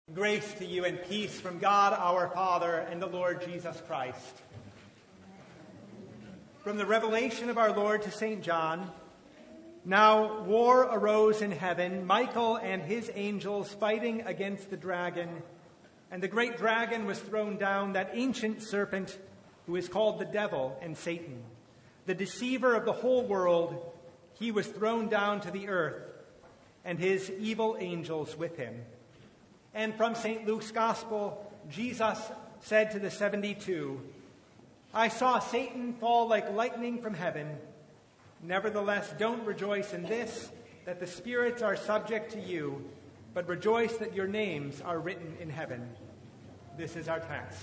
Grace to you and peace from God our Father and the Lord Jesus Christ. From the revelation of our Lord to St. John, now war arose in heaven, Michael and his angels fighting against the dragon, and the great dragon was thrown down, that ancient serpent who is called the devil and Satan, the deceiver of the whole world. He was thrown down to the earth, and his evil angels with him. And from St. Luke's Gospel, Jesus said to the 72, I saw Satan fall like lightning from heaven. Nevertheless, don't rejoice in this, that the spirits are subject to you, but rejoice that your names are written in heaven. This is our text.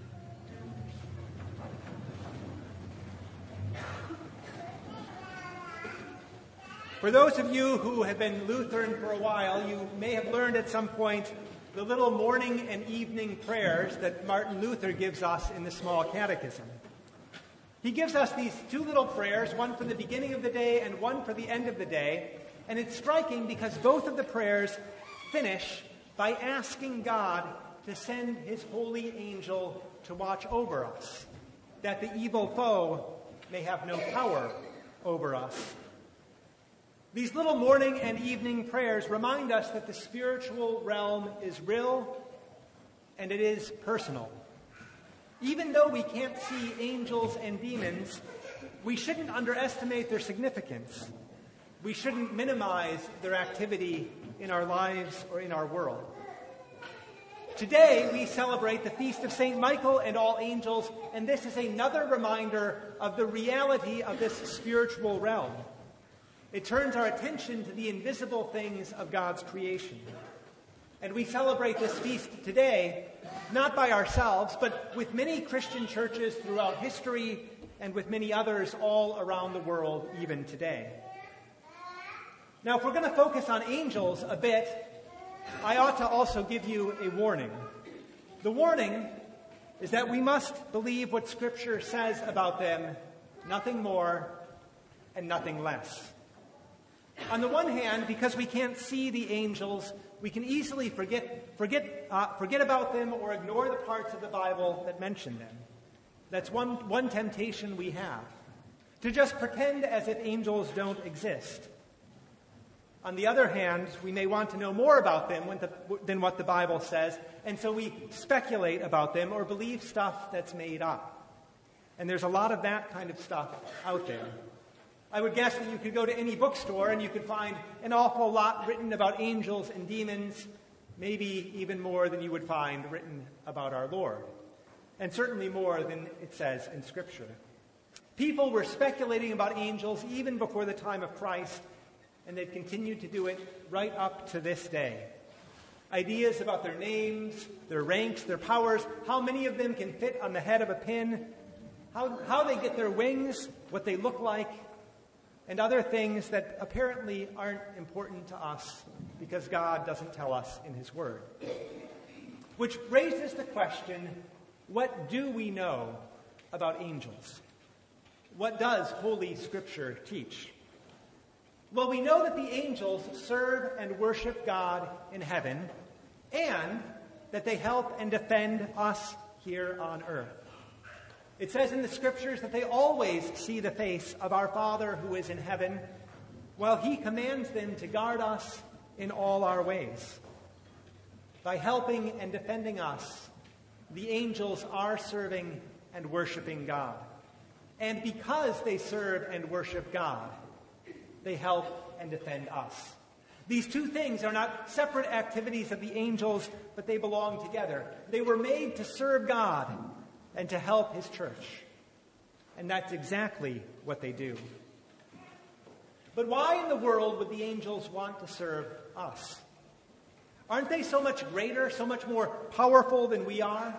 For those of you who have been Lutheran for a while, you may have learned at some point the little morning and evening prayers that Martin Luther gives us in the Small Catechism. He gives us these two little prayers, one for the beginning of the day and one for the end of the day, and it's striking because both of the prayers finish by asking God to send his holy angel to watch over us, that the evil foe may have no power over us. These little morning and evening prayers remind us that the spiritual realm is real and it is personal. Even though we can't see angels and demons, we shouldn't underestimate their significance. We shouldn't minimize their activity in our lives or in our world. Today, we celebrate the feast of St. Michael and all angels, and this is another reminder of the reality of this spiritual realm. It turns our attention to the invisible things of God's creation. And we celebrate this feast today, not by ourselves, but with many Christian churches throughout history and with many others all around the world, even today. Now, if we're going to focus on angels a bit, I ought to also give you a warning. The warning is that we must believe what Scripture says about them, nothing more and nothing less. On the one hand, because we can't see the angels, we can easily forget about them or ignore the parts of the Bible that mention them. That's one temptation we have, to just pretend as if angels don't exist. On the other hand, we may want to know more about them than what the Bible says, and so we speculate about them or believe stuff that's made up. And there's a lot of that kind of stuff out there. I would guess that you could go to any bookstore and you could find an awful lot written about angels and demons, maybe even more than you would find written about our Lord, and certainly more than it says in Scripture. People were speculating about angels even before the time of Christ, and they've continued to do it right up to this day. Ideas about their names, their ranks, their powers, how many of them can fit on the head of a pin, how they get their wings, what they look like, and other things that apparently aren't important to us because God doesn't tell us in his word. Which raises the question, what do we know about angels? What does Holy Scripture teach? Well, we know that the angels serve and worship God in heaven, and that they help and defend us here on earth. It says in the Scriptures that they always see the face of our Father who is in heaven, while he commands them to guard us in all our ways. By helping and defending us, the angels are serving and worshiping God. And because they serve and worship God, they help and defend us. These two things are not separate activities of the angels, but they belong together. They were made to serve God and to help his church. And that's exactly what they do. But why in the world would the angels want to serve us? Aren't they so much greater, so much more powerful than we are?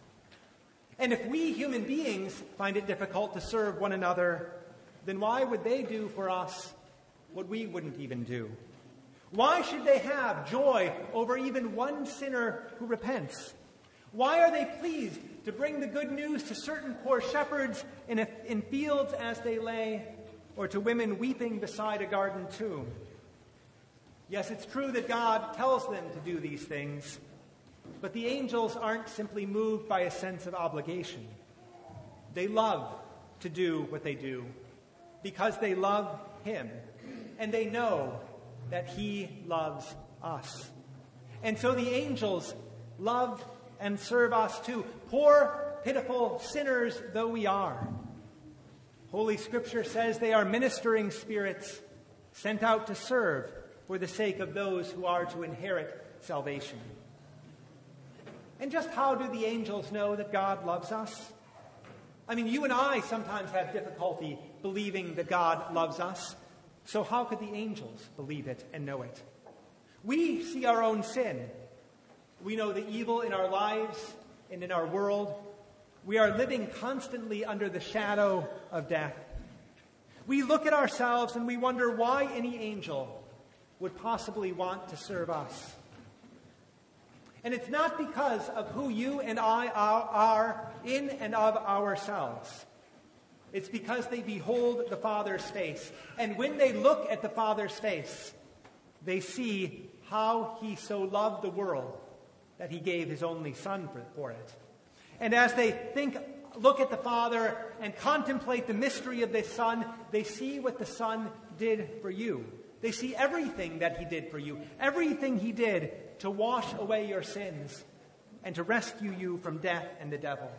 And if we human beings find it difficult to serve one another, then why would they do for us what we wouldn't even do? Why should they have joy over even one sinner who repents? Why are they pleased to bring the good news to certain poor shepherds in fields as they lay, or to women weeping beside a garden tomb? Yes, it's true that God tells them to do these things, But the angels aren't simply moved by a sense of obligation. They love to do what they do because they love him, and they know that he loves us. And so the angels love and serve us too, poor, pitiful sinners though we are. Holy Scripture says they are ministering spirits sent out to serve for the sake of those who are to inherit salvation. And just how do the angels know that God loves us? I mean, you and I sometimes have difficulty believing that God loves us. So how could the angels believe it and know it? We see our own sin. We know the evil in our lives and in our world. We are living constantly under the shadow of death. We look at ourselves and we wonder why any angel would possibly want to serve us. And it's not because of who you and I are in and of ourselves. It's because they behold the Father's face. And when they look at the Father's face, they see how he so loved the world that he gave his only Son for it. And as they look at the Father and contemplate the mystery of the Son, they see what the Son did for you. They see everything that he did for you, everything he did to wash away your sins and to rescue you from death and the devil.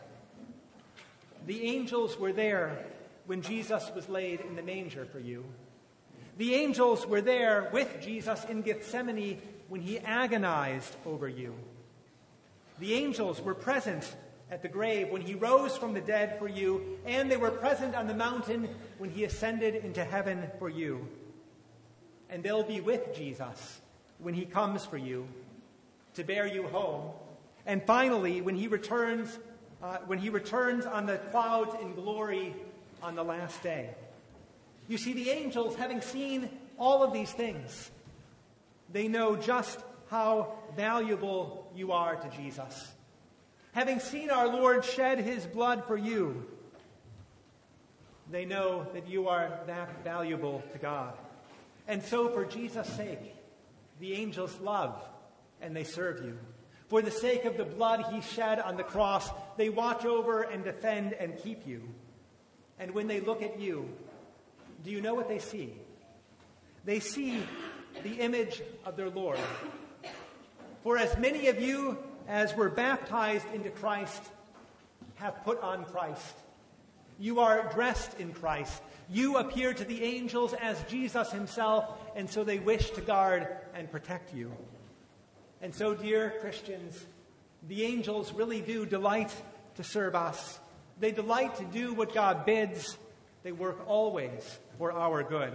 The angels were there when Jesus was laid in the manger for you. The angels were there with Jesus in Gethsemane when he agonized over you. The angels were present at the grave when he rose from the dead for you, and they were present on the mountain when he ascended into heaven for you. And they'll be with Jesus when he comes for you to bear you home. And finally, when he returns on the clouds in glory on the last day. You see, the angels, having seen all of these things, they know just how valuable you are to Jesus. Having seen our Lord shed his blood for you, they know that you are that valuable to God. And so for Jesus' sake, the angels love and they serve you. For the sake of the blood he shed on the cross, they watch over and defend and keep you. And when they look at you, do you know what they see? They see the image of their Lord. For as many of you as were baptized into Christ have put on Christ. You are dressed in Christ. You appear to the angels as Jesus himself, and so they wish to guard and protect you. And so, dear Christians, the angels really do delight to serve us. They delight to do what God bids. They work always for our good.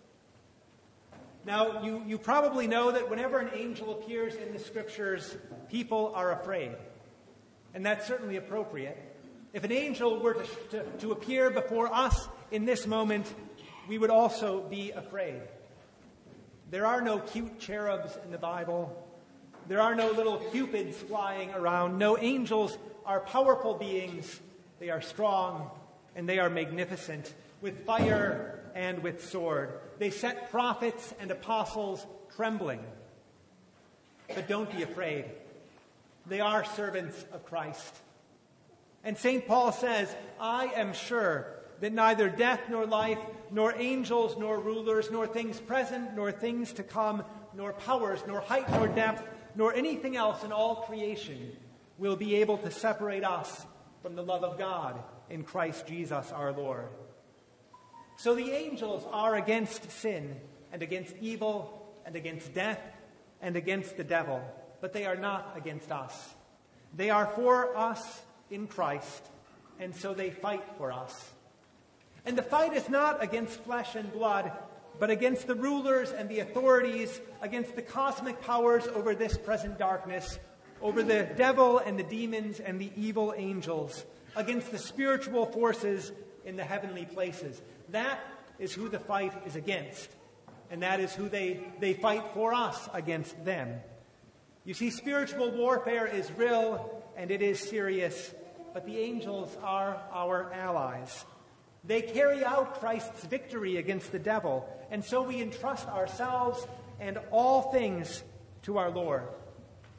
Now, you probably know that whenever an angel appears in the Scriptures, people are afraid. And that's certainly appropriate. If an angel were to appear before us in this moment, we would also be afraid. There are no cute cherubs in the Bible. There are no little cupids flying around. No, angels are powerful beings. They are strong and they are magnificent, with fire and with sword. They set prophets and apostles trembling. But don't be afraid. They are servants of Christ. And St. Paul says, I am sure that neither death nor life, nor angels nor rulers, nor things present, nor things to come, nor powers, nor height nor depth, nor anything else in all creation will be able to separate us from the love of God in Christ Jesus our Lord. So the angels are against sin and against evil and against death and against the devil, but they are not against us. They are for us in Christ, and so they fight for us. And the fight is not against flesh and blood, but against the rulers and the authorities, against the cosmic powers over this present darkness, over the devil and the demons and the evil angels, against the spiritual forces in the heavenly places. That is who the fight is against, and that is who they fight for us against them. You see, spiritual warfare is real and it is serious, but the angels are our allies. They carry out Christ's victory against the devil, and so we entrust ourselves and all things to our Lord.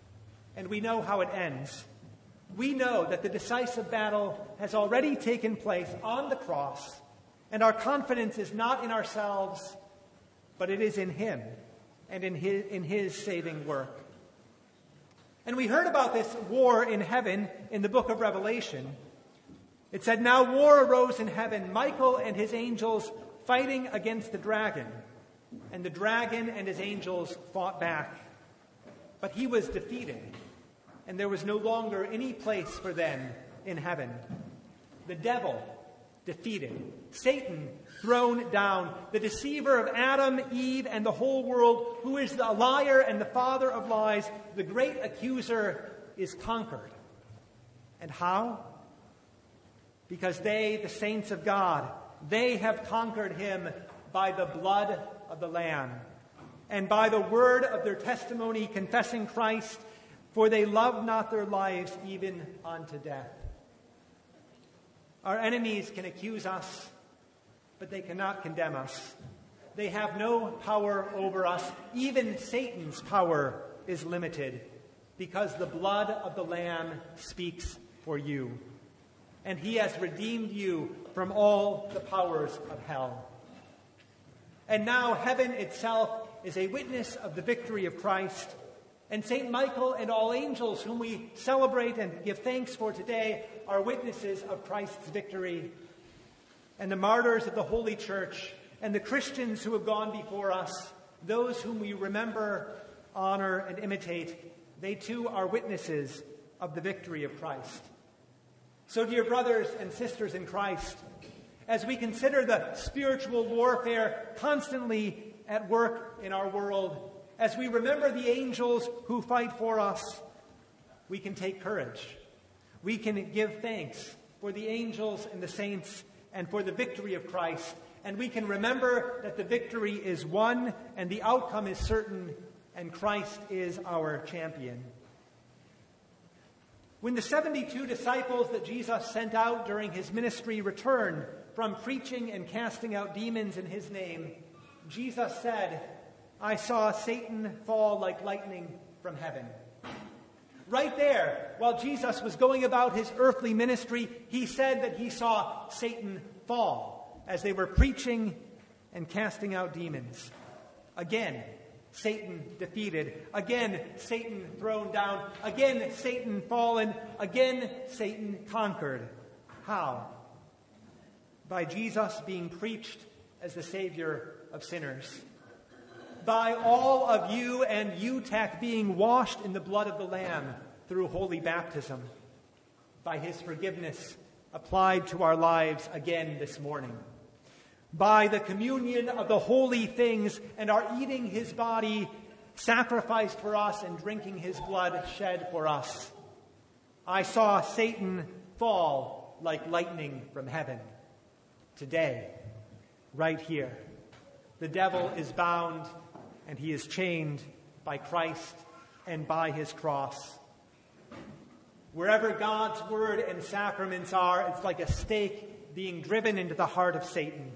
and we know how it ends. We know that the decisive battle has already taken place on the cross, and our confidence is not in ourselves, but it is in him and in his saving work. And we heard about this war in heaven in the book of Revelation. It said, "Now war arose in heaven, Michael and his angels fighting against the dragon. And the dragon and his angels fought back. But he was defeated, and there was no longer any place for them in heaven. The devil defeated, Satan thrown down, the deceiver of Adam, Eve, and the whole world, who is the liar and the father of lies, the great accuser, is conquered." And how? Because they, the saints of God, they have conquered him by the blood of the Lamb and by the word of their testimony, confessing Christ, for they loved not their lives even unto death. Our enemies can accuse us, but they cannot condemn us. They have no power over us. Even Satan's power is limited, because the blood of the Lamb speaks for you. And he has redeemed you from all the powers of hell. And now heaven itself is a witness of the victory of Christ. And St. Michael and all angels whom we celebrate and give thanks for today are witnesses of Christ's victory. And the martyrs of the Holy Church and the Christians who have gone before us, those whom we remember, honor, and imitate, they too are witnesses of the victory of Christ. So, dear brothers and sisters in Christ, as we consider the spiritual warfare constantly at work in our world, as we remember the angels who fight for us, we can take courage. We can give thanks for the angels and the saints and for the victory of Christ. And we can remember that the victory is won and the outcome is certain, and Christ is our champion. When the 72 disciples that Jesus sent out during his ministry returned from preaching and casting out demons in his name, Jesus said, "I saw Satan fall like lightning from heaven." Right there, while Jesus was going about his earthly ministry, he said that he saw Satan fall as they were preaching and casting out demons. Again, Satan defeated. Again, Satan thrown down. Again, Satan fallen. Again, Satan conquered. How? By Jesus being preached as the Savior of sinners. By all of you and UTech being washed in the blood of the Lamb through holy baptism. By his forgiveness applied to our lives again this morning. By the communion of the holy things and our eating his body sacrificed for us and drinking his blood shed for us. I saw Satan fall like lightning from heaven. Today, right here, the devil is bound and he is chained by Christ and by his cross. Wherever God's word and sacraments are, it's like a stake being driven into the heart of Satan.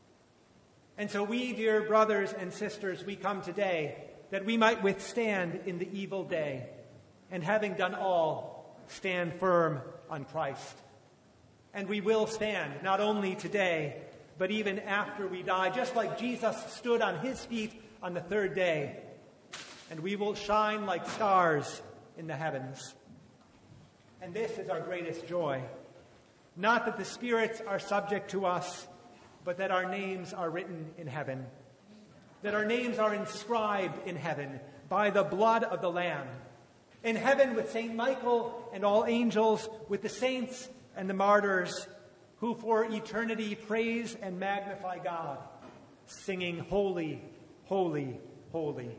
And so we, dear brothers and sisters, we come today that we might withstand in the evil day, and having done all, stand firm on Christ. And we will stand, not only today, but even after we die, just like Jesus stood on his feet on the third day, and we will shine like stars in the heavens. And this is our greatest joy. Not that the spirits are subject to us, but that our names are written in heaven. That our names are inscribed in heaven by the blood of the Lamb. In heaven with St. Michael and all angels, with the saints and the martyrs, who for eternity praise and magnify God, singing, "Holy, holy, holy."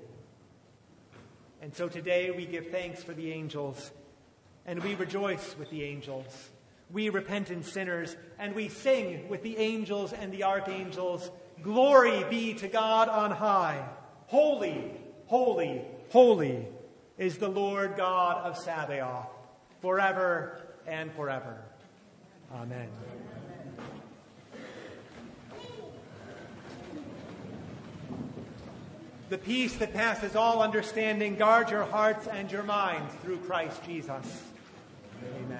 And so today we give thanks for the angels, and we rejoice with the angels. We repentant sinners, and we sing with the angels and the archangels, "Glory be to God on high. Holy, holy, holy is the Lord God of Sabaoth, forever and forever." Amen. The peace that passes all understanding guard your hearts and your minds through Christ Jesus. Amen.